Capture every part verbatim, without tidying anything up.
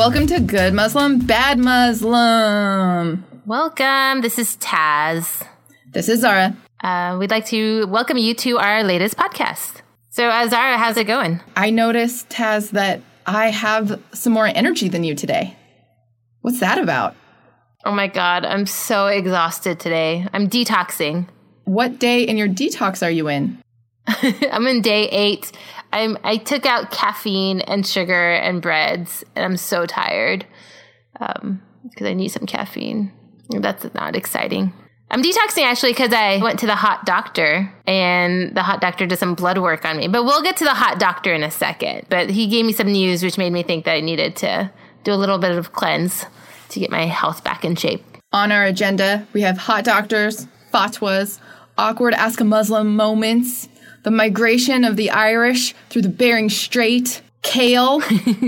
Welcome to Good Muslim, Bad Muslim. Welcome. This is Taz. This is Zara. Uh, we'd like to welcome you to our latest podcast. So, uh, Zara, how's it going? I noticed, Taz, that I have some more energy than you today. What's that about? Oh my God, I'm so exhausted today. I'm detoxing. What day in your detox are you in? I'm in day eight. I'm, I took out caffeine and sugar and breads, and I'm so tired um, because I need some caffeine. That's not exciting. I'm detoxing actually because I went to the hot doctor, and the hot doctor did some blood work on me. But we'll get to the hot doctor in a second. But he gave me some news which made me think that I needed to do a little bit of cleanse to get my health back in shape. On our agenda, we have hot doctors, fatwas, awkward Ask a Muslim moments, the migration of the Irish through the Bering Strait, kale,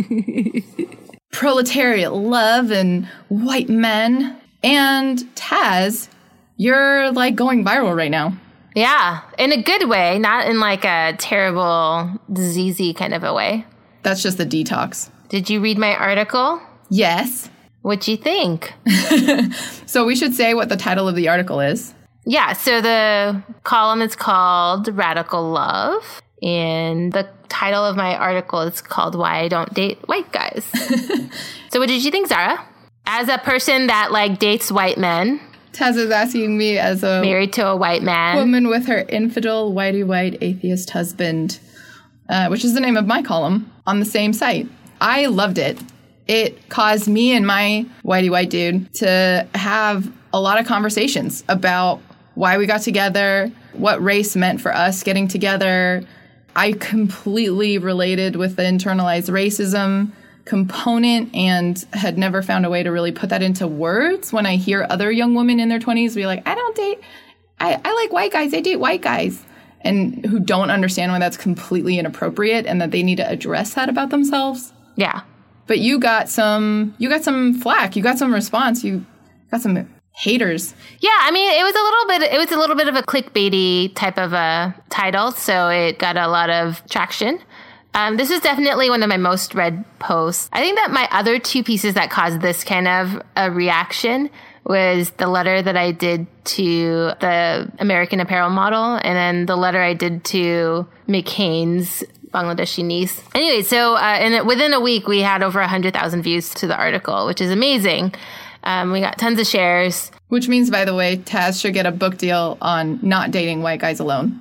proletariat love and white men, and Taz, you're like going viral right now. Yeah, in a good way, not in like a terrible, diseasey kind of a way. That's just the detox. Did you read my article? Yes. What'd you think? So we should say what the title of the article is. Yeah, so the column is called Radical Love, and the title of my article is called Why I Don't Date White Guys. So what did you think, Zara? As a person that like dates white men. Taz is asking me as a married to a white man. Woman with her infidel, whitey white, atheist husband, uh, which is the name of my column on the same site. I loved it. It caused me and my whitey white dude to have a lot of conversations about why we got together, what race meant for us getting together. I completely related with the internalized racism component and had never found a way to really put that into words. When I hear other young women in their twenties be like, I don't date, I, I like white guys, I date white guys, and who don't understand why that's completely inappropriate and that they need to address that about themselves. Yeah. But you got some, you got some flack, you got some response, you got some haters. Yeah, I mean, it was a little bit, it was a little bit of a clickbaity type of a title, so it got a lot of traction. Um, this is definitely one of my most read posts. I think that my other two pieces that caused this kind of a reaction was the letter that I did to the American Apparel model, and then the letter I did to McCain's Bangladeshi niece. Anyway, so uh, and within a week, we had over one hundred thousand views to the article, which is amazing. Um, we got tons of shares. Which means, by the way, Taz should get a book deal on not dating white guys alone.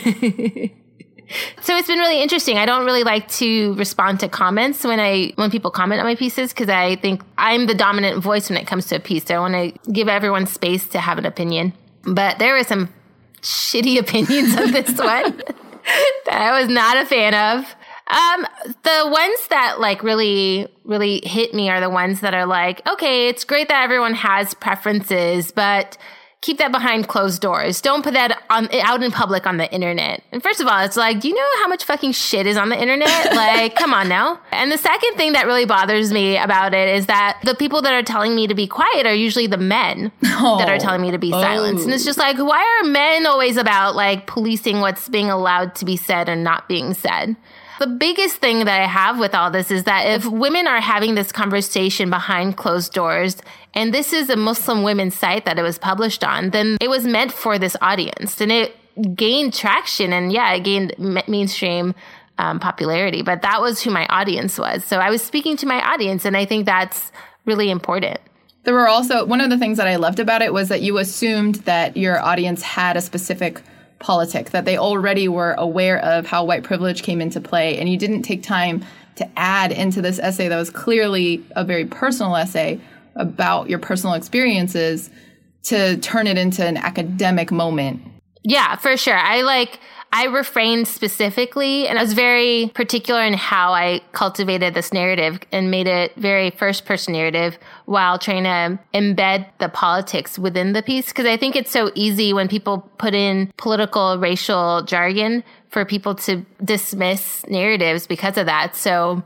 So it's been really interesting. I don't really like to respond to comments when I when people comment on my pieces because I think I'm the dominant voice when it comes to a piece. So I want to give everyone space to have an opinion. But there were some shitty opinions on this one that I was not a fan of. Um, the ones that like really, really hit me are the ones that are like, okay, it's great that everyone has preferences, but keep that behind closed doors. Don't put that on out in public on the internet. And first of all, it's like, do you know how much fucking shit is on the internet? Like, come on now. And the second thing that really bothers me about it is that the people that are telling me to be quiet are usually the men oh. that are telling me to be oh. silent. And it's just like, why are men always about like policing what's being allowed to be said and not being said? The biggest thing that I have with all this is that if women are having this conversation behind closed doors, and this is a Muslim women's site that it was published on, then it was meant for this audience. And it gained traction, and yeah, it gained mainstream um, popularity. But that was who my audience was. So I was speaking to my audience, and I think that's really important. There were also, one of the things that I loved about it was that you assumed that your audience had a specific politic, that they already were aware of how white privilege came into play, and you didn't take time to add into this essay that was clearly a very personal essay about your personal experiences to turn it into an academic moment. Yeah, for sure. I like, I refrained specifically, and I was very particular in how I cultivated this narrative and made it very first-person narrative while trying to embed the politics within the piece. Because I think it's so easy when people put in political, racial jargon for people to dismiss narratives because of that. So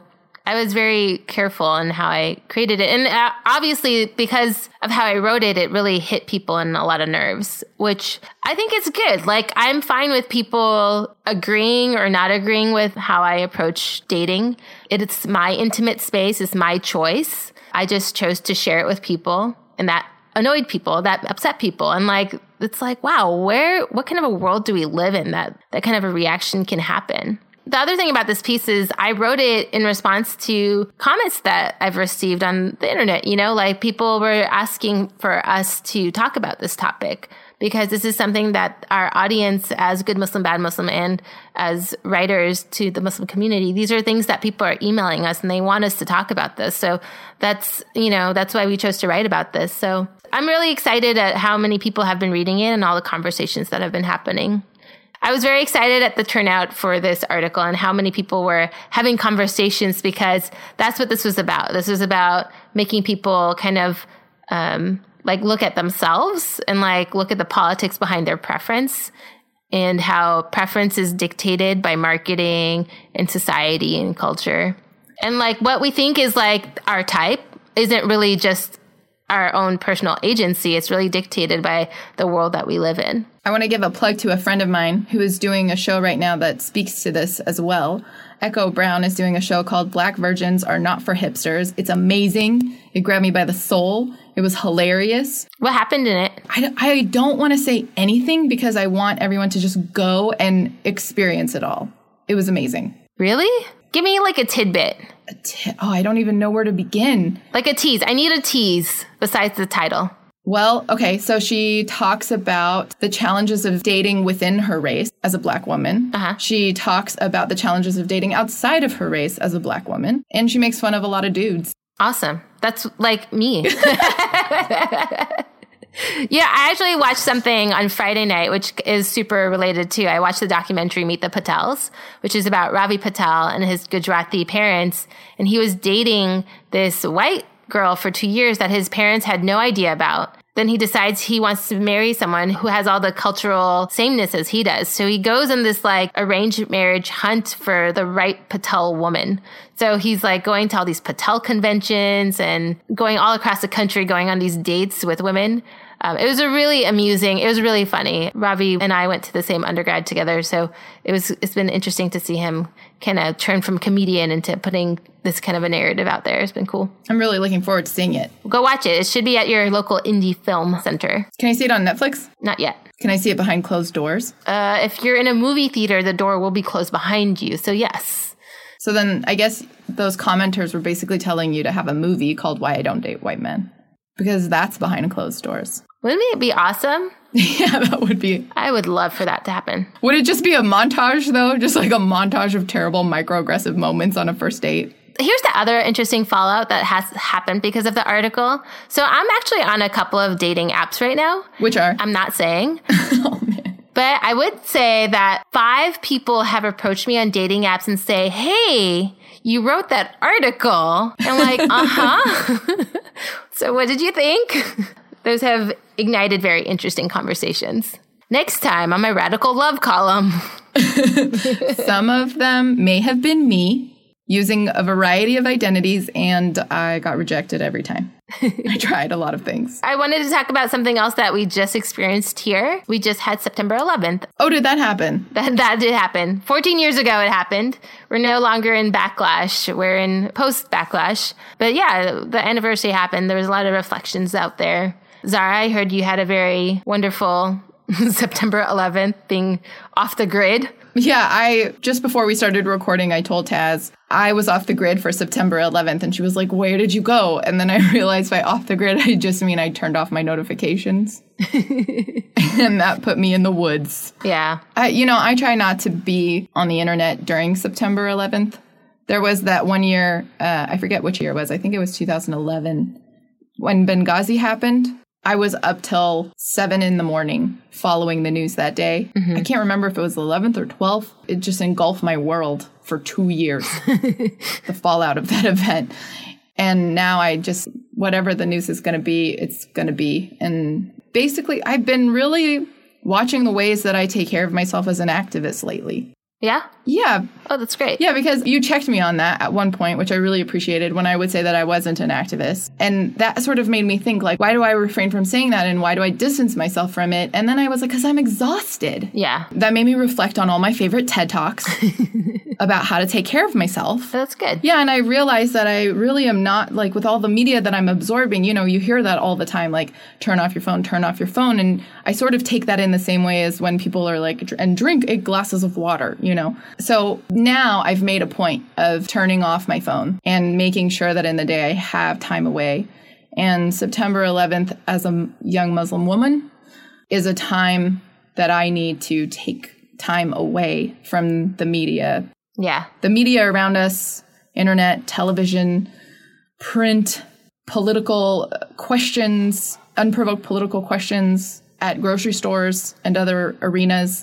I was very careful in how I created it. And uh, obviously, because of how I wrote it, it really hit people in a lot of nerves, which I think is good. Like, I'm fine with people agreeing or not agreeing with how I approach dating. It's my intimate space. It's my choice. I just chose to share it with people, and that annoyed people, that upset people. And like, it's like, wow, where, what kind of a world do we live in that that kind of a reaction can happen? The other thing about this piece is I wrote it in response to comments that I've received on the internet. You know, like people were asking for us to talk about this topic because this is something that our audience as Good Muslim, Bad Muslim, and as writers to the Muslim community, these are things that people are emailing us and they want us to talk about this. So that's, you know, that's why we chose to write about this. So I'm really excited at how many people have been reading it and all the conversations that have been happening. I was very excited at the turnout for this article and how many people were having conversations because that's what this was about. This was about making people kind of um, like look at themselves and like look at the politics behind their preference and how preference is dictated by marketing and society and culture. And like what we think is like our type isn't really just our own personal agency. It's really dictated by the world that we live in. I want to give a plug to a friend of mine who is doing a show right now that speaks to this as well. Echo Brown is doing a show called Black Virgins Are Not for Hipsters. It's amazing. It grabbed me by the soul. It was hilarious. What happened in it? I, I don't want to say anything because I want everyone to just go and experience it all. It was amazing. Really? Give me like a tidbit. A t- oh, I don't even know where to begin. Like a tease. I need a tease besides the title. Well, okay, so she talks about the challenges of dating within her race as a Black woman. Uh-huh. She talks about the challenges of dating outside of her race as a Black woman. And she makes fun of a lot of dudes. Awesome. That's like me. Yeah, I actually watched something on Friday night, which is super related to, I watched the documentary Meet the Patels, which is about Ravi Patel and his Gujarati parents. And he was dating this white girl for two years that his parents had no idea about. Then he decides he wants to marry someone who has all the cultural sameness as he does. So he goes on this like arranged marriage hunt for the right Patel woman. So he's like going to all these Patel conventions and going all across the country, going on these dates with women. Um, it was a really amusing, it was really funny. Ravi and I went to the same undergrad together. So it was, it's been interesting to see him kind of turn from comedian into putting this kind of a narrative out there. It's been cool. I'm really looking forward to seeing it. Go watch it. It should be at your local indie film center. Can I see it on Netflix? Not yet. Can I see it behind closed doors? Uh, if you're in a movie theater, the door will be closed behind you. So yes. So then I guess those commenters were basically telling you to have a movie called Why I Don't Date White Men. Because that's behind closed doors. Wouldn't it be awesome? Yeah, that would be. I would love for that to happen. Would it just be a montage, though? Just like a montage of terrible microaggressive moments on a first date? Here's the other interesting fallout that has happened because of the article. So I'm actually on a couple of dating apps right now. Which are? I'm not saying. Oh, man. But I would say that five people have approached me on dating apps and say, hey, you wrote that article. And I'm like, uh-huh. So what did you think? Those have ignited very interesting conversations. Next time on my Radical Love column. Some of them may have been me using a variety of identities, and I got rejected every time. I tried a lot of things. I wanted to talk about something else that we just experienced here. We just had September eleventh. Oh, did that happen? That, that did happen. fourteen years ago it happened. We're no longer in backlash. We're in post-backlash. But yeah, the anniversary happened. There was a lot of reflections out there. Zara, I heard you had a very wonderful September eleventh being off the grid. Yeah, I just before we started recording, I told Taz I was off the grid for September eleventh, and she was like, where did you go? And then I realized by off the grid, I just mean I turned off my notifications. And that put me in the woods. Yeah. I, you know, I try not to be on the internet during September eleventh. There was that one year, uh, I forget which year it was. I think it was two thousand eleven when Benghazi happened. I was up till seven in the morning following the news that day. Mm-hmm. I can't remember if it was the eleventh or twelfth. It just engulfed my world for two years, the fallout of that event. And now I just, whatever the news is going to be, it's going to be. And basically, I've been really watching the ways that I take care of myself as an activist lately. Yeah? Yeah. Oh, that's great. Yeah, because you checked me on that at one point, which I really appreciated when I would say that I wasn't an activist. And that sort of made me think, like, why do I refrain from saying that? And why do I distance myself from it? And then I was like, because I'm exhausted. Yeah. That made me reflect on all my favorite TED Talks about how to take care of myself. That's good. Yeah, and I realized that I really am not, like, with all the media that I'm absorbing, you know, you hear that all the time, like, turn off your phone, turn off your phone. And I sort of take that in the same way as when people are like, and drink eight glasses of water, you know. So now I've made a point of turning off my phone and making sure that in the day I have time away. And September eleventh, as a young Muslim woman, is a time that I need to take time away from the media. Yeah. The media around us, internet, television, print, political questions, unprovoked political questions at grocery stores and other arenas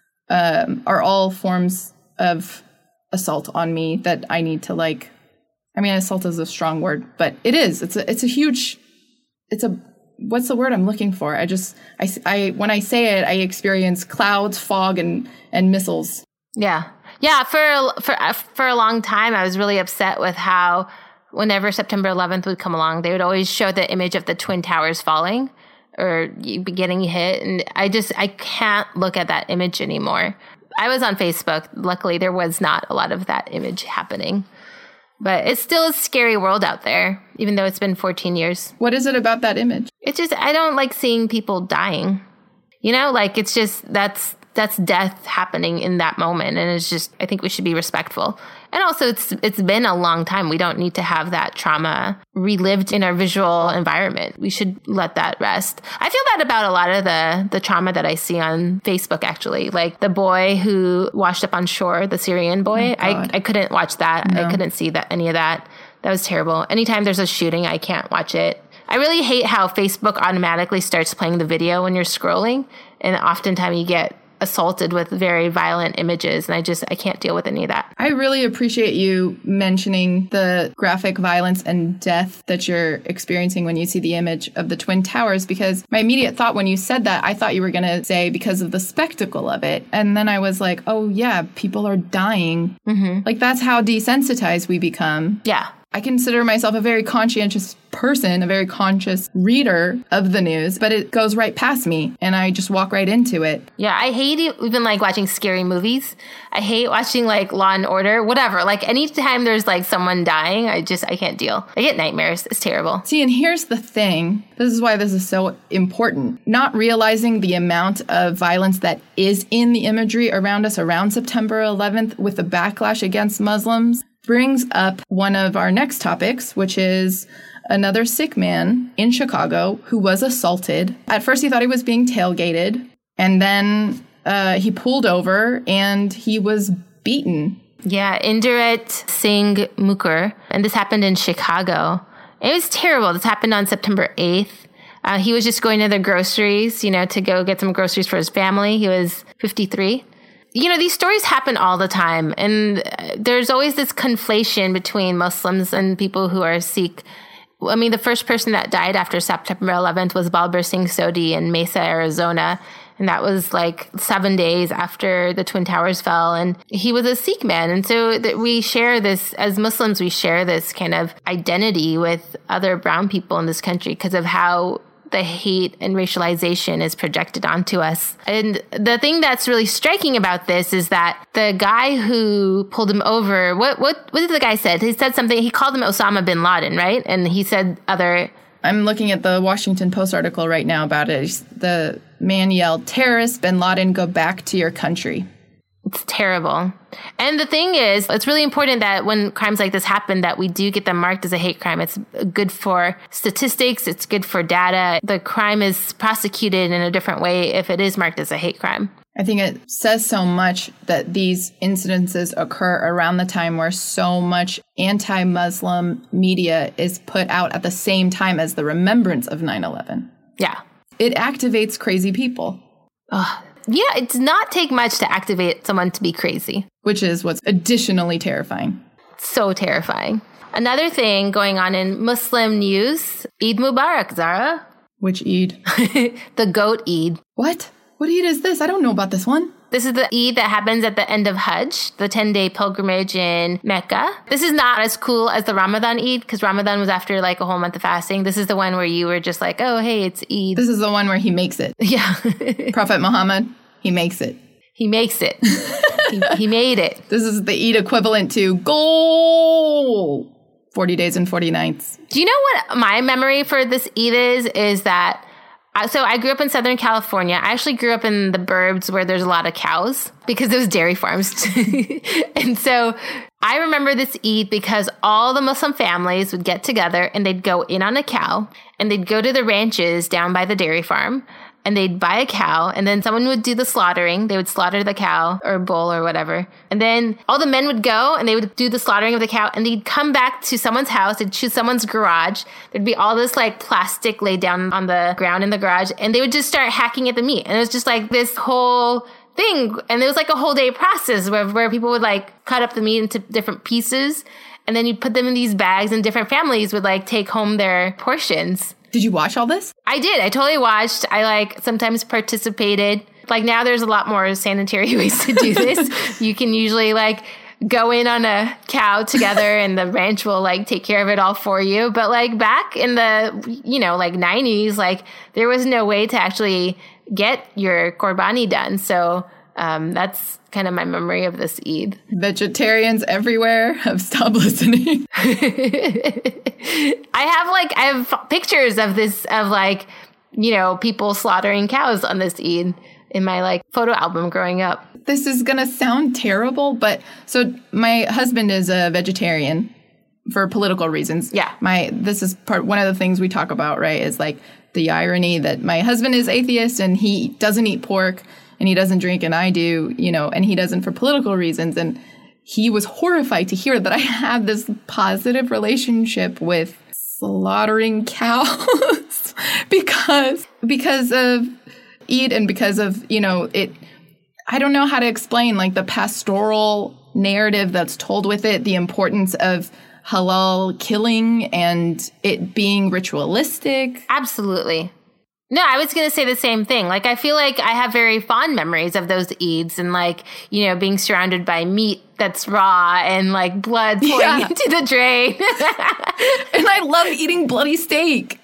um, are all forms of assault on me that I need to, like, I mean, assault is a strong word, but it is. It's a, it's a huge, it's a, what's the word I'm looking for? I just, I, I, when I say it, I experience clouds, fog, and, and missiles. Yeah. Yeah. For, for, for a long time, I was really upset with how whenever September eleventh would come along, they would always show the image of the Twin Towers falling or getting hit. And I just, I can't look at that image anymore. I was on Facebook. Luckily, there was not a lot of that image happening. But it's still a scary world out there, even though it's been fourteen years. What is it about that image? It's just, I don't like seeing people dying. You know, like, it's just, that's, that's death happening in that moment. And it's just, I think we should be respectful. And also, it's it's been a long time. We don't need to have that trauma relived in our visual environment. We should let that rest. I feel that about a lot of the, the trauma that I see on Facebook, actually. Like the boy who washed up on shore, the Syrian boy. Oh, I, I couldn't watch that. No. I couldn't see that any of that. That was terrible. Anytime there's a shooting, I can't watch it. I really hate how Facebook automatically starts playing the video when you're scrolling. And oftentimes you get assaulted with very violent images, and I just, I can't deal with any of that. I really appreciate you mentioning the graphic violence and death that you're experiencing when you see the image of the Twin Towers, because my immediate thought when you said that, I thought you were going to say because of the spectacle of it. And then I was like, oh yeah, people are dying. Mm-hmm. Like, that's how desensitized we become. Yeah. I consider myself a very conscientious person, a very conscious reader of the news, but it goes right past me and I just walk right into it. Yeah, I hate even like watching scary movies. I hate watching like Law and Order, whatever. Like anytime there's like someone dying, I just, I can't deal. I get nightmares. It's terrible. See, and here's the thing. This is why this is so important. Not realizing the amount of violence that is in the imagery around us around September eleventh with the backlash against Muslims brings up one of our next topics, which is another Sikh man in Chicago who was assaulted. At first, he thought he was being tailgated, and then uh, he pulled over and he was beaten. Yeah, Inderjit Singh Mukur, and this happened in Chicago. It was terrible. This happened on September eighth. Uh, he was just going to the groceries, you know, to go get some groceries for his family. He was fifty-three. You know, these stories happen all the time, and there's always this conflation between Muslims and people who are Sikh. I mean, the first person that died after September eleventh was Balbir Singh Sodhi in Mesa, Arizona, and that was like seven days after the Twin Towers fell, and he was a Sikh man. And so that we share this, as Muslims, we share this kind of identity with other brown people in this country because of how the hate and racialization is projected onto us. And the thing that's really striking about this is that the guy who pulled him over, what what what did the guy said? He said something, he called him Osama bin Laden, right? And he said other... I'm looking at the Washington Post article right now about it. The man yelled, "Terrorist bin Laden, go back to your country." It's terrible. And the thing is, it's really important that when crimes like this happen, that we do get them marked as a hate crime. It's good for statistics. It's good for data. The crime is prosecuted in a different way if it is marked as a hate crime. I think it says so much that these incidences occur around the time where so much anti-Muslim media is put out at the same time as the remembrance of nine eleven. Yeah. It activates crazy people. Ugh. Yeah, it does not take much to activate someone to be crazy. Which is what's additionally terrifying. So terrifying. Another thing going on in Muslim news, Eid Mubarak, Zara. Which Eid? The goat Eid. What? What Eid is this? I don't know about this one. This is the Eid that happens at the end of Hajj, the ten-day pilgrimage in Mecca. This is not as cool as the Ramadan Eid, because Ramadan was after like a whole month of fasting. This is the one where you were just like, oh, hey, it's Eid. This is the one where he makes it. Yeah. Prophet Muhammad, he makes it. He makes it. he, he made it. This is the Eid equivalent to goal. forty days and forty nights. Do you know what my memory for this Eid is? Is that, so I grew up in Southern California. I actually grew up in the burbs where there's a lot of cows because there was dairy farms. And so I remember this Eid because all the Muslim families would get together and they'd go in on a cow and they'd go to the ranches down by the dairy farm. And they'd buy a cow, and then someone would do the slaughtering. They would slaughter the cow or bull or whatever. And then all the men would go, and they would do the slaughtering of the cow, and they'd come back to someone's house. They'd choose someone's garage. There'd be all this, like, plastic laid down on the ground in the garage, and they would just start hacking at the meat. And it was just, like, this whole thing. And it was, like, a whole day process where, where people would, like, cut up the meat into different pieces, and then you'd put them in these bags, and different families would, like, take home their portions. Did you watch all this? I did. I totally watched. I like sometimes participated. Like now there's a lot more sanitary ways to do this. You can usually like go in on a cow together and the ranch will like take care of it all for you. But like back in the, you know, like nineties, like there was no way to actually get your Qurbani done. So um, that's kind of my memory of this Eid. Vegetarians everywhere have stopped listening. I have like, I have pictures of this, of like, you know, people slaughtering cows on this Eid in my like photo album growing up. This is going to sound terrible, but so my husband is a vegetarian for political reasons. Yeah. My, this is part, one of the things we talk about, right, is like the irony that my husband is atheist and he doesn't eat pork. And he doesn't drink and I do, you know, and he doesn't for political reasons. And he was horrified to hear that I had this positive relationship with slaughtering cows because, because of Eid and because of, you know, it, I don't know how to explain like the pastoral narrative that's told with it, the importance of halal killing and it being ritualistic. Absolutely. No, I was going to say the same thing. Like, I feel like I have very fond memories of those Eids and, like, you know, being surrounded by meat that's raw and, like, blood pouring yeah. into the drain. And I love eating bloody steak.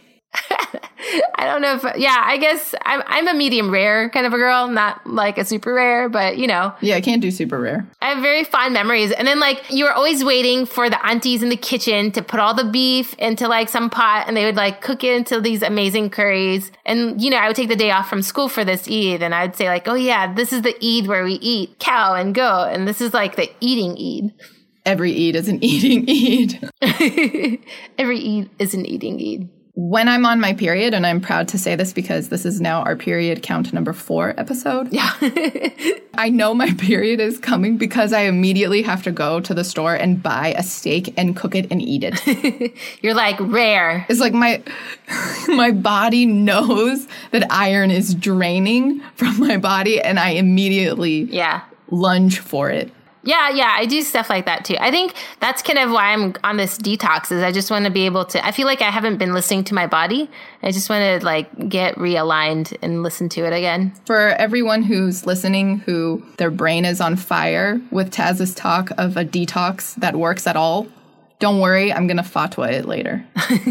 I don't know if, yeah, I guess I'm, I'm a medium rare kind of a girl, not like a super rare, but you know. Yeah, I can't do super rare. I have very fond memories. And then like you were always waiting for the aunties in the kitchen to put all the beef into like some pot and they would like cook it into these amazing curries. And, you know, I would take the day off from school for this Eid and I'd say like, oh yeah, this is the Eid where we eat cow and goat. And this is like the eating Eid. Every Eid is an eating Eid. Every Eid is an eating Eid. When I'm on my period, and I'm proud to say this because this is now our period count number four episode. Yeah. I know my period is coming because I immediately have to go to the store and buy a steak and cook it and eat it. You're like rare. It's like my my body knows that iron is draining from my body and I immediately yeah. lunge for it. Yeah, yeah, I do stuff like that too. I think that's kind of why I'm on this detox is I just want to be able to, I feel like I haven't been listening to my body. I just want to like get realigned and listen to it again. For everyone who's listening who their brain is on fire with Taz's talk of a detox that works at all, don't worry, I'm going to fatwa it later.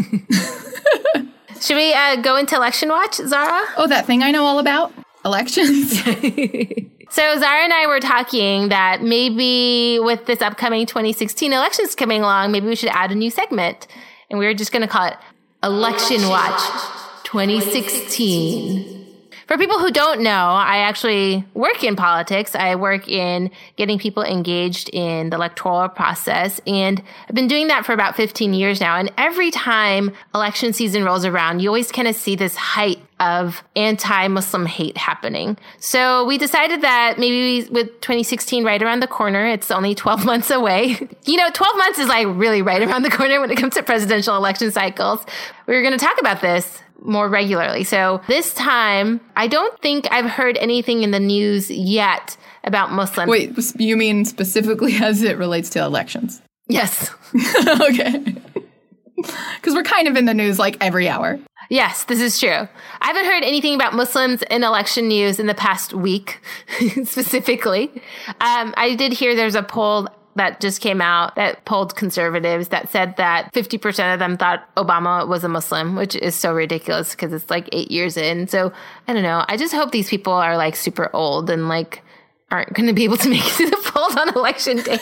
Should we uh, go into election watch, Zara? Oh, that thing I know all about? Elections? So Zara and I were talking that maybe with this upcoming twenty sixteen elections coming along, maybe we should add a new segment. And we were just going to call it Election Watch twenty sixteen. For people who don't know, I actually work in politics. I work in getting people engaged in the electoral process. And I've been doing that for about fifteen years now. And every time election season rolls around, you always kind of see this height of anti-Muslim hate happening. So we decided that maybe with twenty sixteen right around the corner, it's only twelve months away. You know, twelve months is like really right around the corner when it comes to presidential election cycles. We were going to talk about this more regularly. So this time, I don't think I've heard anything in the news yet about Muslims. Wait, you mean specifically as it relates to elections? Yes. Okay. Because we're kind of in the news like every hour. Yes, this is true. I haven't heard anything about Muslims in election news in the past week, specifically. Um, I did hear there's a poll that just came out that polled conservatives that said that fifty percent of them thought Obama was a Muslim, which is so ridiculous because it's like eight years in. So I don't know. I just hope these people are like super old and like aren't going to be able to make it to the polls on election day.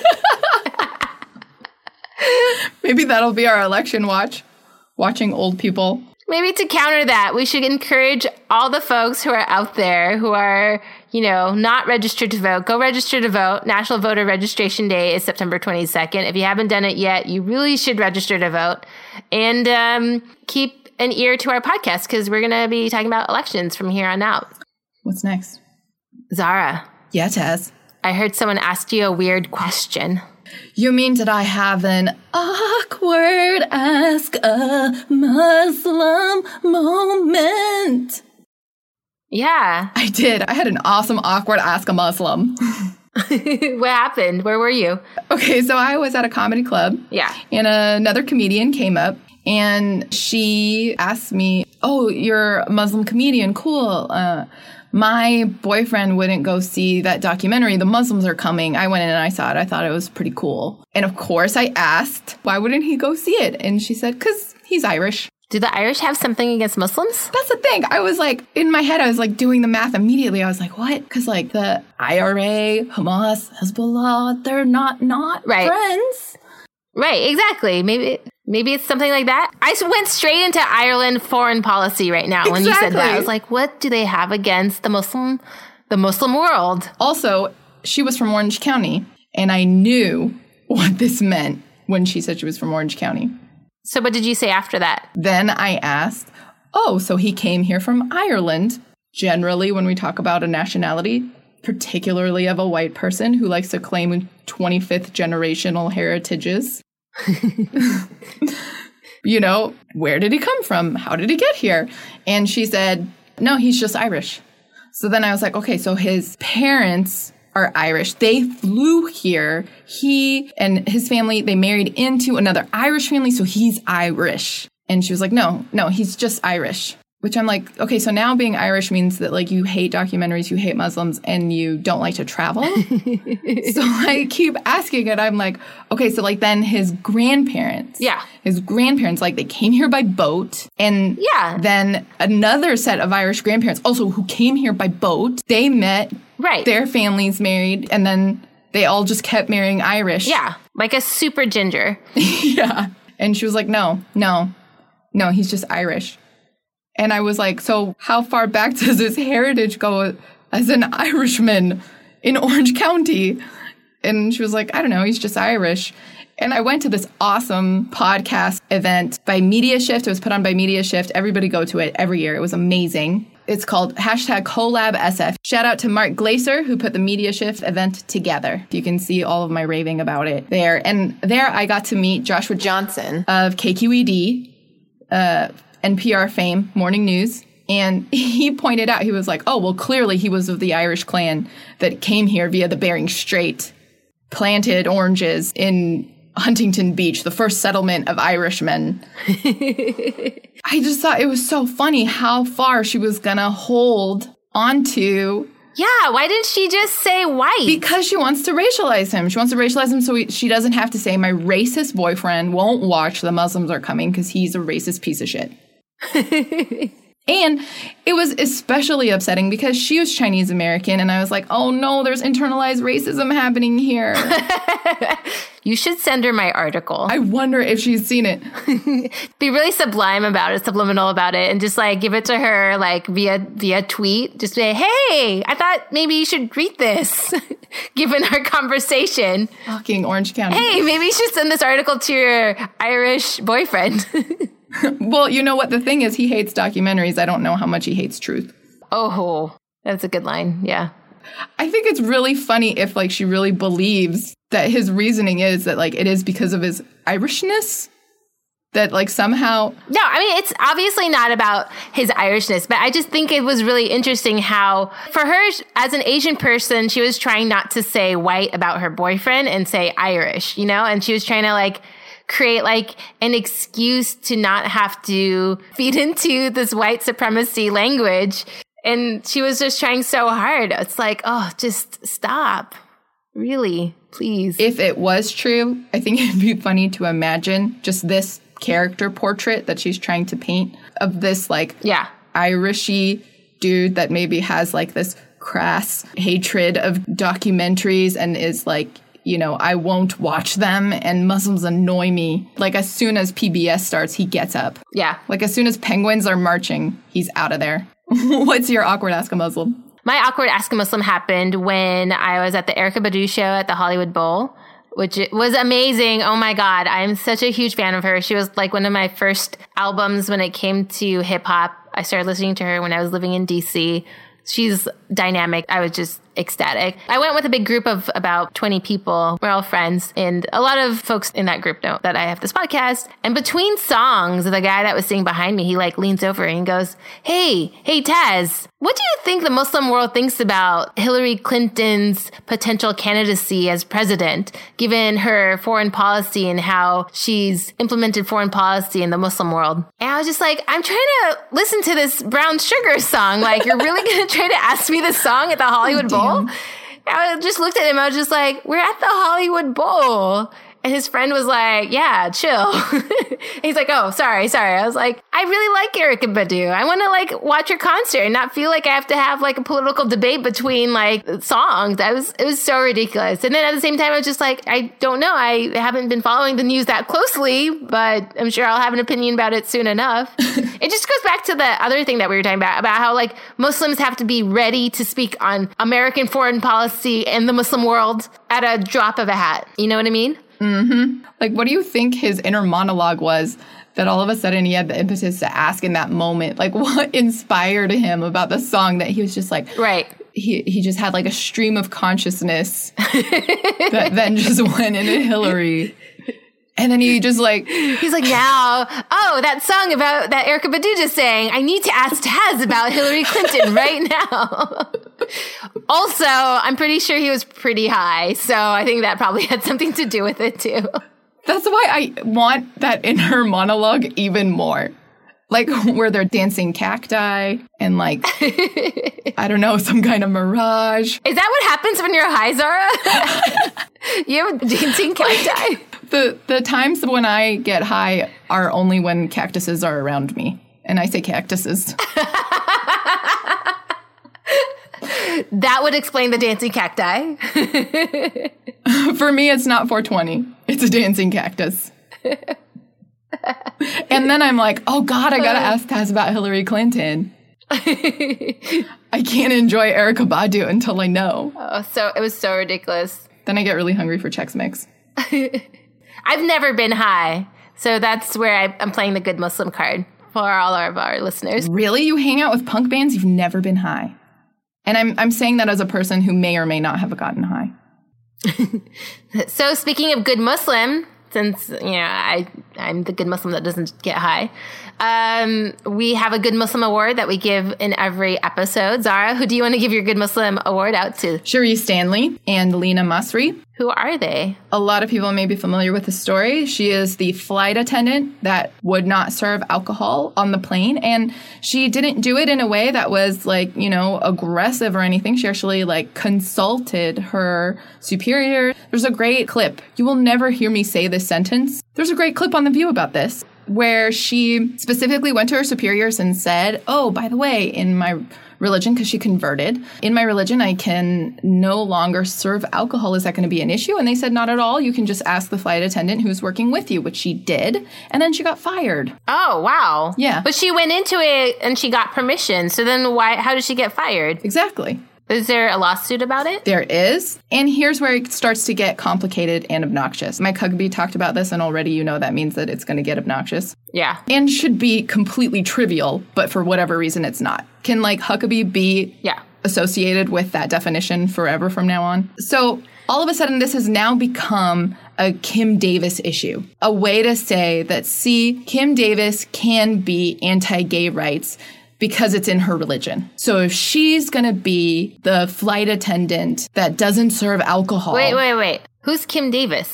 Maybe that'll be our election watch, watching old people. Maybe to counter that, we should encourage all the folks who are out there who are, you know, not registered to vote. Go register to vote. National Voter Registration Day is September twenty-second. If you haven't done it yet, you really should register to vote. And um, keep an ear to our podcast because we're going to be talking about elections from here on out. What's next? Zara. Yeah, Taz. I heard someone ask you a weird question. You mean, did I have an awkward ask a Muslim moment? Yeah. I did. I had an awesome awkward ask a Muslim. What happened? Where were you? Okay, so I was at a comedy club. Yeah. And another comedian came up and she asked me, oh, you're a Muslim comedian. Cool. Uh, my boyfriend wouldn't go see that documentary. The Muslims Are Coming. I went in and I saw it. I thought it was pretty cool. And of course I asked, why wouldn't he go see it? And she said, because he's Irish. Do the Irish have something against Muslims? That's the thing. I was like, in my head, I was like doing the math immediately. I was like, what? Because like the I R A, Hamas, Hezbollah, they're not, not right. friends. Right, exactly. Maybe maybe it's something like that. I went straight into Ireland foreign policy right now when Exactly. you said that. I was like, what do they have against the Muslim, the Muslim world? Also, she was from Orange County, and I knew what this meant when she said she was from Orange County. So what did you say after that? Then I asked, oh, so he came here from Ireland. Generally, when we talk about a nationality, particularly of a white person who likes to claim twenty-fifth generational heritages. You know, where did he come from? How did he get here? And she said, no, he's just Irish. So then I was like, okay, so his parents are Irish. They flew here. He and his family, they married into another Irish family, so he's Irish. And she was like, no, no, he's just Irish. Which I'm like, okay, so now being Irish means that, like, you hate documentaries, you hate Muslims, and you don't like to travel. So I keep asking it. I'm like, okay, so, like, then his grandparents. Yeah. His grandparents, like, they came here by boat. And yeah. then another set of Irish grandparents also who came here by boat. They met. Right. Their families married. And then they all just kept marrying Irish. Yeah. Like a super ginger. Yeah. And she was like, no, no, no, he's just Irish. And I was like, so how far back does his heritage go as an Irishman in Orange County? And she was like, I don't know, he's just Irish. And I went to this awesome podcast event by Media Shift. It was put on by Media Shift. Everybody go to it every year. It was amazing. It's called hashtag Collab S F. Shout out to Mark Glaser, who put the Media Shift event together. You can see all of my raving about it there. And there I got to meet Joshua Johnson of K Q E D, uh, N P R fame, Morning News. And he pointed out, he was like, oh, well, clearly he was of the Irish clan that came here via the Bering Strait, planted oranges in Huntington Beach, the first settlement of Irishmen. I just thought it was so funny how far she was going to hold onto. Yeah, why didn't she just say white? Because she wants to racialize him. She wants to racialize him so he, she doesn't have to say, my racist boyfriend won't watch The Muslims Are Coming because he's a racist piece of shit. And it was especially upsetting because she was Chinese American, and I was like, oh no, there's internalized racism happening here. You should send her my article. I wonder if she's seen it. Be really sublime about it, subliminal about it, and just like give it to her like via via tweet. Just say, hey, I thought maybe you should read this, given our conversation. Fucking Orange County. Hey, maybe you should send this article to your Irish boyfriend. Well, you know what? The thing is, he hates documentaries. I don't know how much he hates truth. Oh, that's a good line. Yeah. I think it's really funny if, like, she really believes that his reasoning is that, like, it is because of his Irishness. That, like, somehow... No, I mean, it's obviously not about his Irishness, but I just think it was really interesting how, for her, as an Asian person, she was trying not to say white about her boyfriend and say Irish, you know? And she was trying to, like... create like an excuse to not have to feed into this white supremacy language. And she was just trying so hard. It's like, oh, just stop. Really, please. If it was true, I think it'd be funny to imagine just this character portrait that she's trying to paint of this like yeah. Irishy dude that maybe has like this crass hatred of documentaries and is like, you know, I won't watch them and Muslims annoy me. Like as soon as P B S starts, he gets up. Yeah. Like as soon as penguins are marching, he's out of there. What's your awkward Ask a Muslim? My awkward Ask a Muslim happened when I was at the Erykah Badu show at the Hollywood Bowl, which was amazing. Oh my God. I'm such a huge fan of her. She was like one of my first albums when it came to hip hop. I started listening to her when I was living in D C. She's dynamic. I was just ecstatic. I went with a big group of about twenty people. We're all friends. And a lot of folks in that group know that I have this podcast. And between songs, the guy that was sitting behind me, he like leans over and goes, hey, hey, Taz, what do you think the Muslim world thinks about Hillary Clinton's potential candidacy as president, given her foreign policy and how she's implemented foreign policy in the Muslim world? And I was just like, I'm trying to listen to this Brown Sugar song. Like, you're really going to try to ask me this song at the Hollywood Bowl? I just looked at him. I was just like, we're at the Hollywood Bowl. And his friend was like, yeah, chill. He's like, oh, sorry, sorry. I was like, I really like Erykah Badu. I want to like watch her concert and not feel like I have to have like a political debate between like songs. I was, it was so ridiculous. And then at the same time, I was just like, I don't know. I haven't been following the news that closely, but I'm sure I'll have an opinion about it soon enough. It just goes back to the other thing that we were talking about, about how like Muslims have to be ready to speak on American foreign policy in the Muslim world at a drop of a hat. You know what I mean? Mm-hmm. Like, what do you think his inner monologue was that all of a sudden he had the impetus to ask in that moment? Like, what inspired him about the song that he was just like, right. He he just had like a stream of consciousness that then just went into Hillary. And then he just like... He's like, now, oh, that song about that Erykah Badu just sang, I need to ask Taz about Hillary Clinton right now. Also, I'm pretty sure he was pretty high, so I think that probably had something to do with it, too. That's why I want that inner monologue even more. Like, where they're dancing cacti and, like, I don't know, some kind of mirage. Is that what happens when you're high, Zara? You have dancing cacti? The the times when I get high are only when cactuses are around me. And I say cactuses. That would explain the dancing cacti. For me, it's not four twenty. It's a dancing cactus. And then I'm like, oh, God, I got to ask Taz about Hillary Clinton. I can't enjoy Erykah Badu until I know. Oh, so it was so ridiculous. Then I get really hungry for Chex Mix. I've never been high, so that's where I, I'm playing the good Muslim card for all of our listeners. Really? You hang out with punk bands? You've never been high? And I'm I'm saying that as a person who may or may not have gotten high. So speaking of good Muslim, since, you know, I, I'm the good Muslim that doesn't get high, um, we have a Good Muslim Award that we give in every episode. Zara, who do you want to give your Good Muslim Award out to? Cherie Stanley and Lena Masri. Who are they? A lot of people may be familiar with the story. She is the flight attendant that would not serve alcohol on the plane. And she didn't do it in a way that was like, you know, aggressive or anything. She actually like consulted her superior. There's a great clip. You will never hear me say this sentence. There's a great clip on The View about this, where she specifically went to her superiors and said, oh, by the way, in my religion, because she converted, in my religion, I can no longer serve alcohol. Is that going to be an issue? And they said, not at all. You can just ask the flight attendant who's working with you, which she did. And then she got fired. Oh, wow. Yeah. But she went into it and she got permission. So then why? How did she get fired? Exactly. Is there a lawsuit about it? There is. And here's where it starts to get complicated and obnoxious. Mike Huckabee talked about this, and already you know that means that it's going to get obnoxious. Yeah. And should be completely trivial, but for whatever reason it's not. Can, like, Huckabee be yeah. associated with that definition forever from now on? So all of a sudden, this has now become a Kim Davis issue. A way to say that, see, Kim Davis can be anti-gay rights because it's in her religion. So if she's going to be the flight attendant that doesn't serve alcohol. Wait, wait, wait. Who's Kim Davis?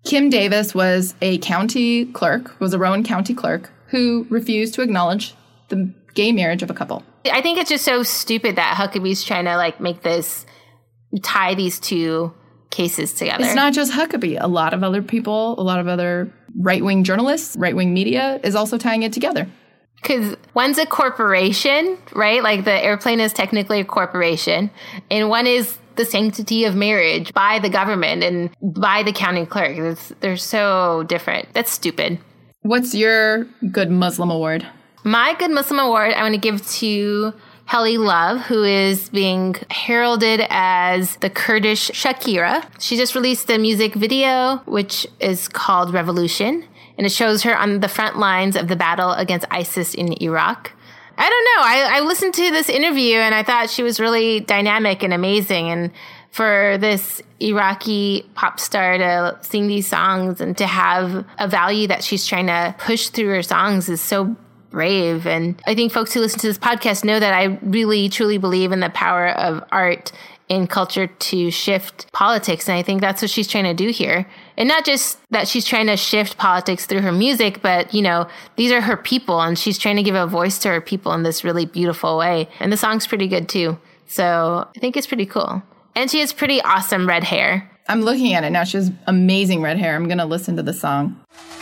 Kim Davis was a county clerk, was a Rowan County clerk, who refused to acknowledge the gay marriage of a couple. I think it's just so stupid that Huckabee's trying to like make this, tie these two cases together. It's not just Huckabee. A lot of other people, a lot of other right-wing journalists, right-wing media is also tying it together. Because one's a corporation, right? Like the airplane is technically a corporation. And one is the sanctity of marriage by the government and by the county clerk. It's, they're so different. That's stupid. What's your Good Muslim award? My Good Muslim award I want to give to Helly Love, who is being heralded as the Kurdish Shakira. She just released a music video, which is called Revolution, and it shows her on the front lines of the battle against ISIS in Iraq. I don't know. I, I listened to this interview, and I thought she was really dynamic and amazing. And for this Iraqi pop star to sing these songs and to have a value that she's trying to push through her songs is so brave. And I think folks who listen to this podcast know that I really, truly believe in the power of art and culture to shift politics. And I think that's what she's trying to do here. And not just that she's trying to shift politics through her music, but, you know, these are her people, and she's trying to give a voice to her people in this really beautiful way. And the song's pretty good, too. So I think it's pretty cool. And she has pretty awesome red hair. I'm looking at it now. She has amazing red hair. I'm going to listen to the song.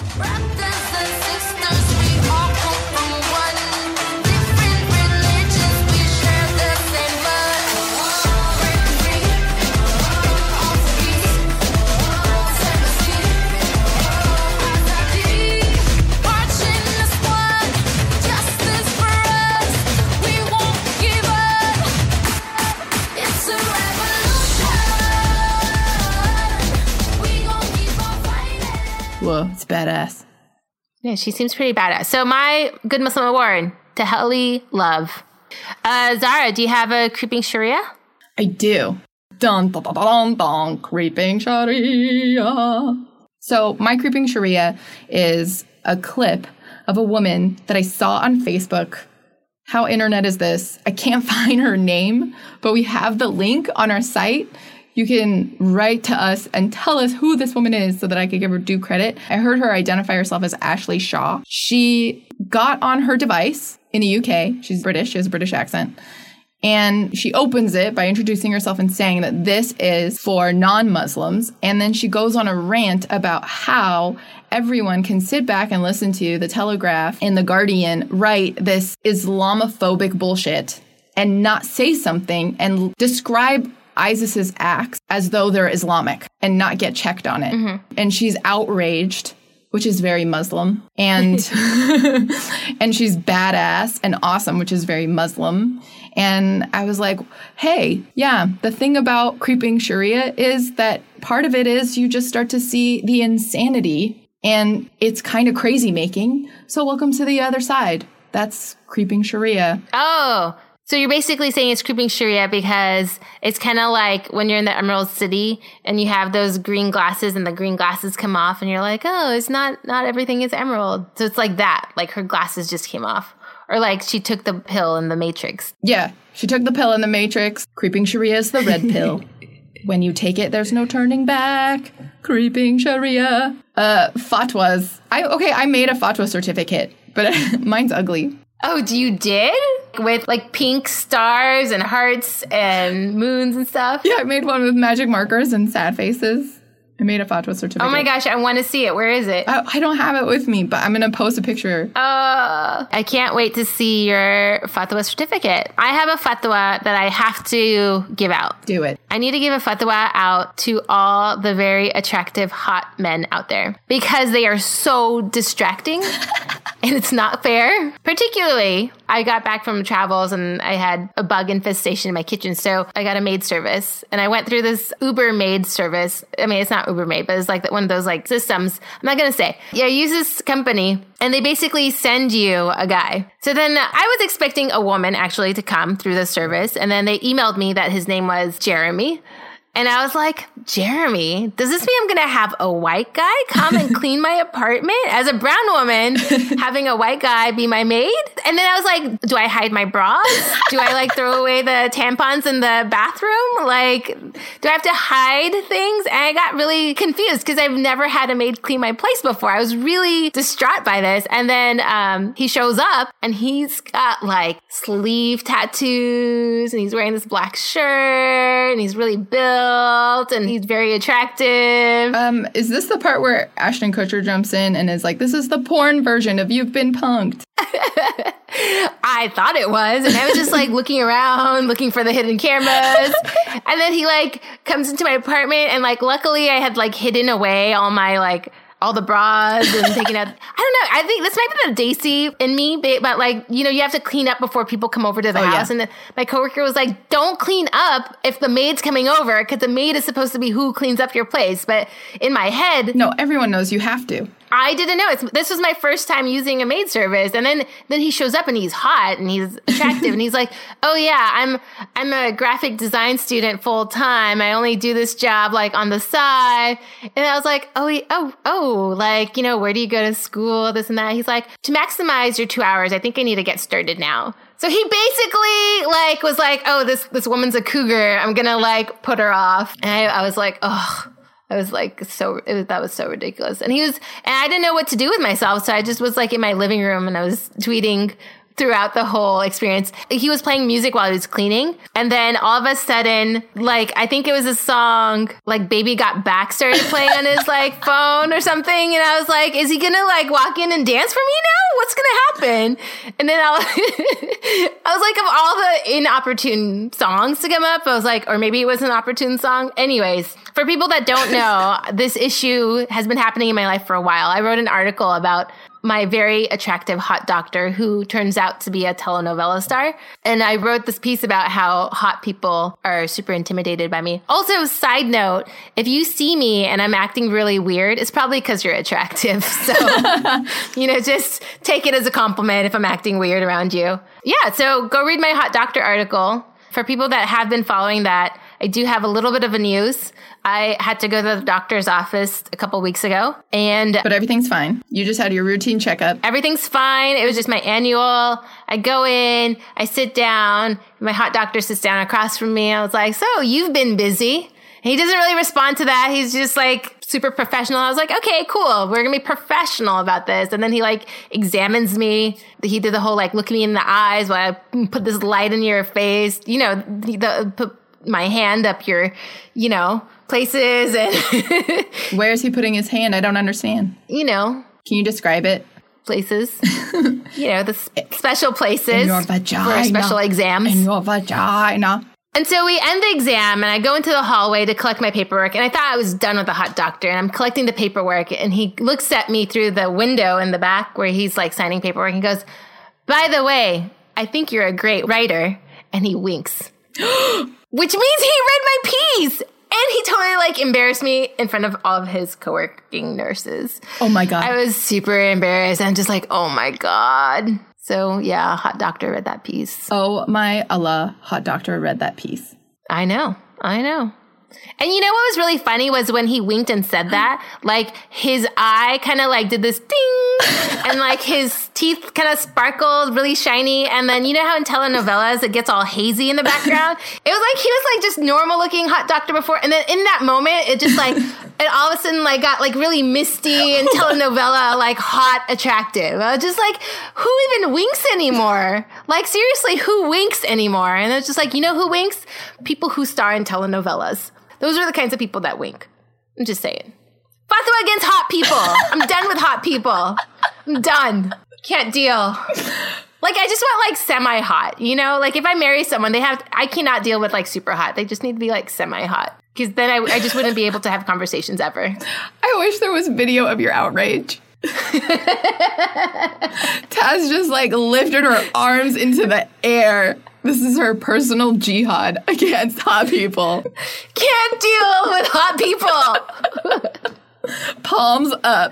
Whoa, it's badass. Yeah, she seems pretty badass. So my Good Muslim award to Helly Love. Uh, Zara, do you have a Creeping Sharia? I do. Dun, dun, dun, dun, dun, Creeping Sharia. So my Creeping Sharia is a clip of a woman that I saw on Facebook. How internet is this? I can't find her name, but we have the link on our site. You can write to us and tell us who this woman is so that I could give her due credit. I heard her identify herself as Ashley Shaw. She got on her device in the U K. She's British. She has a British accent. And she opens it by introducing herself and saying that this is for non-Muslims. And then she goes on a rant about how everyone can sit back and listen to The Telegraph and The Guardian write this Islamophobic bullshit and not say something and describe ISIS's acts as though they're Islamic and not get checked on it. Mm-hmm. And she's outraged, which is very Muslim. And and she's badass and awesome, which is very Muslim. And I was like, hey, yeah, the thing about Creeping Sharia is that part of it is you just start to see the insanity, and it's kind of crazy making. So welcome to the other side. That's Creeping Sharia. Oh, so you're basically saying it's Creeping Sharia because it's kind of like when you're in the Emerald City and you have those green glasses and the green glasses come off and you're like, oh, it's not, not everything is emerald. So it's like that, like her glasses just came off. Or like she took the pill in the Matrix. Yeah, she took the pill in the Matrix. Creeping Sharia is the red pill. When you take it, there's no turning back. Creeping Sharia. Uh, fatwas. I okay, I made a fatwa certificate, but mine's ugly. Oh, you did? With like pink stars and hearts and moons and stuff? Yeah, I made one with magic markers and sad faces. I made a fatwa certificate. Oh my gosh, I want to see it. Where is it? I, I don't have it with me, but I'm going to post a picture. Uh, I can't wait to see your fatwa certificate. I have a fatwa that I have to give out. Do it. I need to give a fatwa out to all the very attractive hot men out there because they are so distracting and it's not fair. Particularly, I got back from travels and I had a bug infestation in my kitchen, so I got a maid service and I went through this Uber maid service. I mean, it's not Uber maid, but it's like one of those like systems. I'm not going to say. Yeah, I use this company and they basically send you a guy. So then I was expecting a woman actually to come through the service, and then they emailed me that his name was Jeremy. And I was like, Jeremy, does this mean I'm going to have a white guy come and clean my apartment? As a brown woman, having a white guy be my maid? And then I was like, do I hide my bras? Do I like throw away the tampons in the bathroom? Like, do I have to hide things? And I got really confused because I've never had a maid clean my place before. I was really distraught by this. And then um, he shows up and he's got like sleeve tattoos and he's wearing this black shirt and he's really built. And he's very attractive. Um, is this the part where Ashton Kutcher jumps in and is like, this is the porn version of You've Been Punked? I thought it was. And I was just like looking around, looking for the hidden cameras. And then he like comes into my apartment and like, luckily I had like hidden away all my like all the bras and taking out. I don't know. I think this might be the Daisy in me, but like, you know, you have to clean up before people come over to the oh, house. Yeah. And the, my coworker was like, don't clean up if the maid's coming over because the maid is supposed to be who cleans up your place. But in my head, no, everyone knows you have to. I didn't know. It's, this was my first time using a maid service. And then, then he shows up and he's hot and he's attractive. And he's like, oh yeah, I'm, I'm a graphic design student full time. I only do this job like on the side. And I was like, oh, oh, oh, like, you know, where do you go to school? This and that. He's like, to maximize your two hours, I think I need to get started now. So he basically like was like, oh, this, this woman's a cougar. I'm going to like put her off. And I, I was like, oh. I was like, so, it was, that was so ridiculous. And he was, and I didn't know what to do with myself. So I just was like in my living room and I was tweeting throughout the whole experience. He was playing music while he was cleaning. And then all of a sudden, like, I think it was a song, like Baby Got Back started playing on his like phone or something. And I was like, is he going to like walk in and dance for me now? What's going to happen? And then I'll I was like, of all the inopportune songs to come up, I was like, or maybe it was an opportune song. Anyways, for people that don't know, this issue has been happening in my life for a while. I wrote an article about my very attractive hot doctor who turns out to be a telenovela star. And I wrote this piece about how hot people are super intimidated by me. Also, side note, if you see me and I'm acting really weird, it's probably because you're attractive. So, you know, just take it as a compliment if I'm acting weird around you. Yeah, so go read my hot doctor article. For people that have been following that, I do have a little bit of a news. I had to go to the doctor's office a couple weeks ago and... But everything's fine. You just had your routine checkup. Everything's fine. It was just my annual. I go in, I sit down, my hot doctor sits down across from me. I was like, so you've been busy. And he doesn't really respond to that. He's just like super professional. I was like, okay, cool. We're going to be professional about this. And then he like examines me. He did the whole like look me in the eyes while I put this light in your face. You know, the, the put my hand up your, you know, places. And where is he putting his hand? I don't understand. You know. Can you describe it? Places. You know, the sp- special places. In your vagina. For special exams. In your vagina. And so we end the exam and I go into the hallway to collect my paperwork. And I thought I was done with the hot doctor and I'm collecting the paperwork. And he looks at me through the window in the back where he's like signing paperwork. And he goes, by the way, I think you're a great writer. And he winks. Which means he read my piece. And he totally like embarrassed me in front of all of his co-working nurses. Oh my God. I was super embarrassed. I'm just like, oh my God. So yeah, hot doctor read that piece. Oh my Allah, hot doctor read that piece. I know. I know. And you know what was really funny was when he winked and said that, like his eye kind of like did this ding and like his teeth kind of sparkled really shiny. And then you know how in telenovelas it gets all hazy in the background? It was like he was like just normal looking hot doctor before. And then in that moment, it just like, it all of a sudden like got like really misty and telenovela, like hot, attractive. I was just like, who even winks anymore? Like seriously, who winks anymore? And it's just like, you know who winks? People who star in telenovelas. Those are the kinds of people that wink. I'm just saying. Fatwa against hot people. I'm done with hot people. I'm done. Can't deal. Like, I just want, like, semi-hot, you know? Like, if I marry someone, they have... I cannot deal with, like, super hot. They just need to be, like, semi-hot. Because then I, I just wouldn't be able to have conversations ever. I wish there was video of your outrage. Taz just, like, lifted her arms into the air. This is her personal jihad against hot people. Can't deal with hot people. Palms up.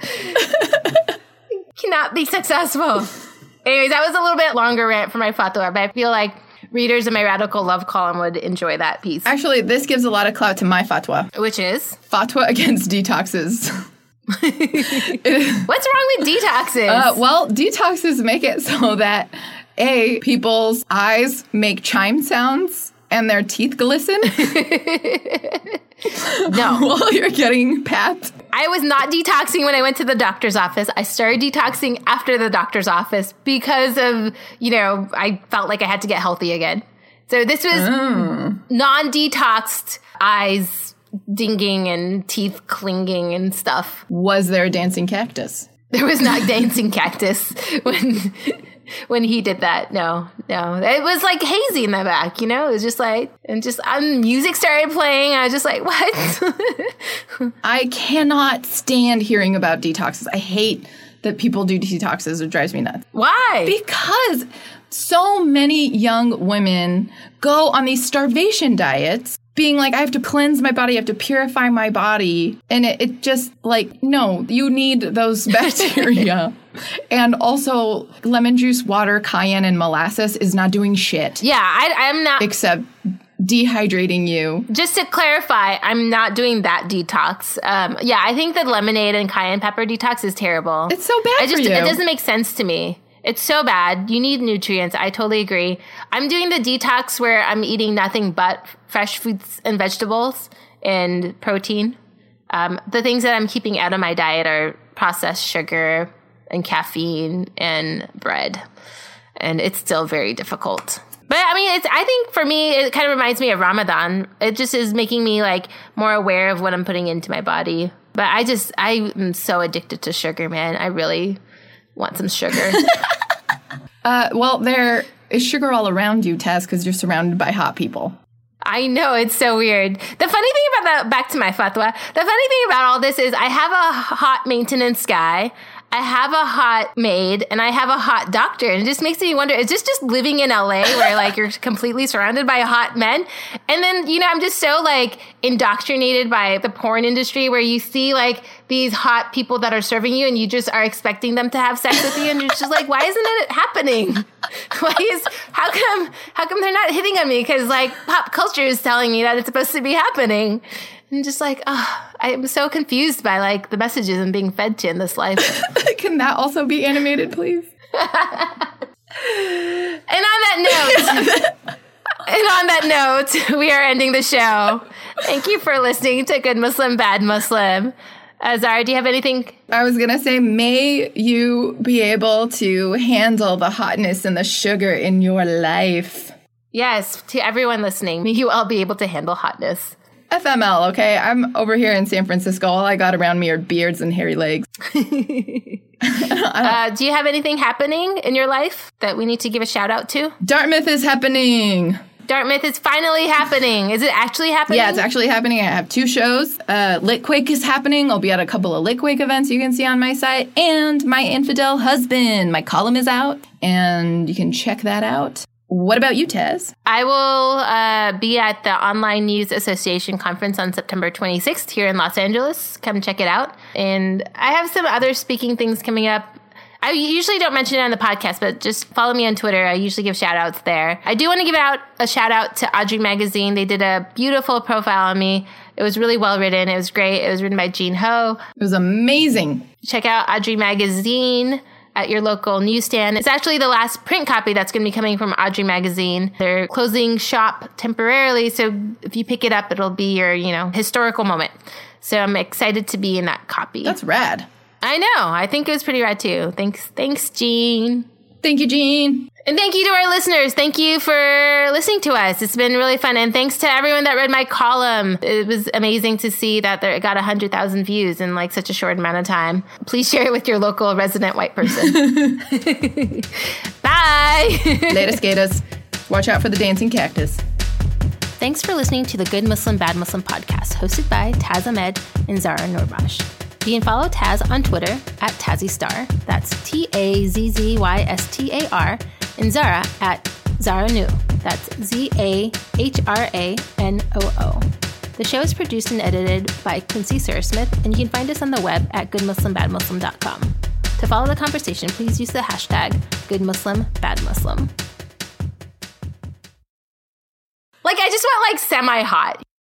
Cannot be successful. Anyways, that was a little bit longer rant for my fatwa, but I feel like readers of my Radical Love column would enjoy that piece. Actually, this gives a lot of clout to my fatwa. Which is? Fatwa against detoxes. What's wrong with detoxes? Uh, well, detoxes make it so that, A, people's eyes make chime sounds and their teeth glisten. No. While you're getting papped. I was not detoxing when I went to the doctor's office. I started detoxing after the doctor's office because of, you know, I felt like I had to get healthy again. So this was mm. non-detoxed eyes dinging and teeth clinging and stuff. Was there a dancing cactus? There was not dancing cactus when when he did that. No, no. It was like hazy in the back, you know? It was just like, and just um, music started playing. I was just like, what? I cannot stand hearing about detoxes. I hate that people do detoxes. It drives me nuts. Why? Because so many young women go on these starvation diets, being like, I have to cleanse my body, I have to purify my body. And it, it just like, no, you need those bacteria. And also, lemon juice, water, cayenne, and molasses is not doing shit. Yeah, I, I'm not. Except dehydrating you. Just to clarify, I'm not doing that detox. Um, yeah, I think the lemonade and cayenne pepper detox is terrible. It's so bad I just, for you. It doesn't make sense to me. It's so bad. You need nutrients. I totally agree. I'm doing the detox where I'm eating nothing but fresh fruits and vegetables and protein. Um, the things that I'm keeping out of my diet are processed sugar and caffeine and bread. And it's still very difficult. But I mean, it's, I think for me, it kind of reminds me of Ramadan. It just is making me like more aware of what I'm putting into my body. But I just, I'm so addicted to sugar, man. I really want some sugar. uh, well, there is sugar all around you, Taz, because you're surrounded by hot people. I know, it's so weird. The funny thing about that, back to my fatwa, the funny thing about all this is I have a hot maintenance guy, I have a hot maid, and I have a hot doctor. And it just makes me wonder, is this just living in L A where like you're completely surrounded by hot men? And then, you know, I'm just so like indoctrinated by the porn industry where you see like these hot people that are serving you and you just are expecting them to have sex with you. And you're just like, why isn't it happening? Why is, how come, how come they're not hitting on me? Cause like pop culture is telling me that it's supposed to be happening. And just like, oh, I'm so confused by like the messages I'm being fed to in this life. Can that also be animated, please? And on that note, and on that note, we are ending the show. Thank you for listening to Good Muslim, Bad Muslim. Uh, Zara, do you have anything? I was going to say, may you be able to handle the hotness and the sugar in your life. Yes, to everyone listening, may you all be able to handle hotness. F M L, okay? I'm over here in San Francisco. All I got around me are beards and hairy legs. uh, do you have anything happening in your life that we need to give a shout out to? Dartmouth is happening. Dartmouth is finally happening. Is it actually happening? Yeah, it's actually happening. I have two shows. Uh, Litquake is happening. I'll be at a couple of Litquake events you can see on my site. And My Infidel Husband. My column is out, and you can check that out. What about you, Tez? I will uh, be at the Online News Association conference on September twenty-sixth here in Los Angeles. Come check it out. And I have some other speaking things coming up. I usually don't mention it on the podcast, but just follow me on Twitter. I usually give shout outs there. I do want to give out a shout out to Audrey Magazine. They did a beautiful profile on me. It was really well written. It was great. It was written by Jean Ho. It was amazing. Check out Audrey Magazine at your local newsstand. It's actually the last print copy that's going to be coming from Audrey Magazine. They're closing shop temporarily, so if you pick it up, it'll be your, you know, historical moment. So I'm excited to be in that copy. That's rad. I know. I think it was pretty rad too. Thanks, thanks, Jean. Thank you, Jean. And thank you to our listeners. Thank you for listening to us. It's been really fun. And thanks to everyone that read my column. It was amazing to see that there, it got one hundred thousand views in like such a short amount of time. Please share it with your local resident white person. Bye. Later, skaters. Watch out for the dancing cactus. Thanks for listening to the Good Muslim, Bad Muslim podcast, hosted by Taz Ahmed and Zara Noorbakhsh. You can follow Taz on Twitter at TazzyStar. That's T A Z Z Y S T A R. And Zara at Zara Nu. That's Z A H R A N O O. The show is produced and edited by Quincy Surasmith, and you can find us on the web at good muslim bad muslim dot com. To follow the conversation, please use the hashtag GoodMuslimBadMuslim. Like, I just went like semi-hot.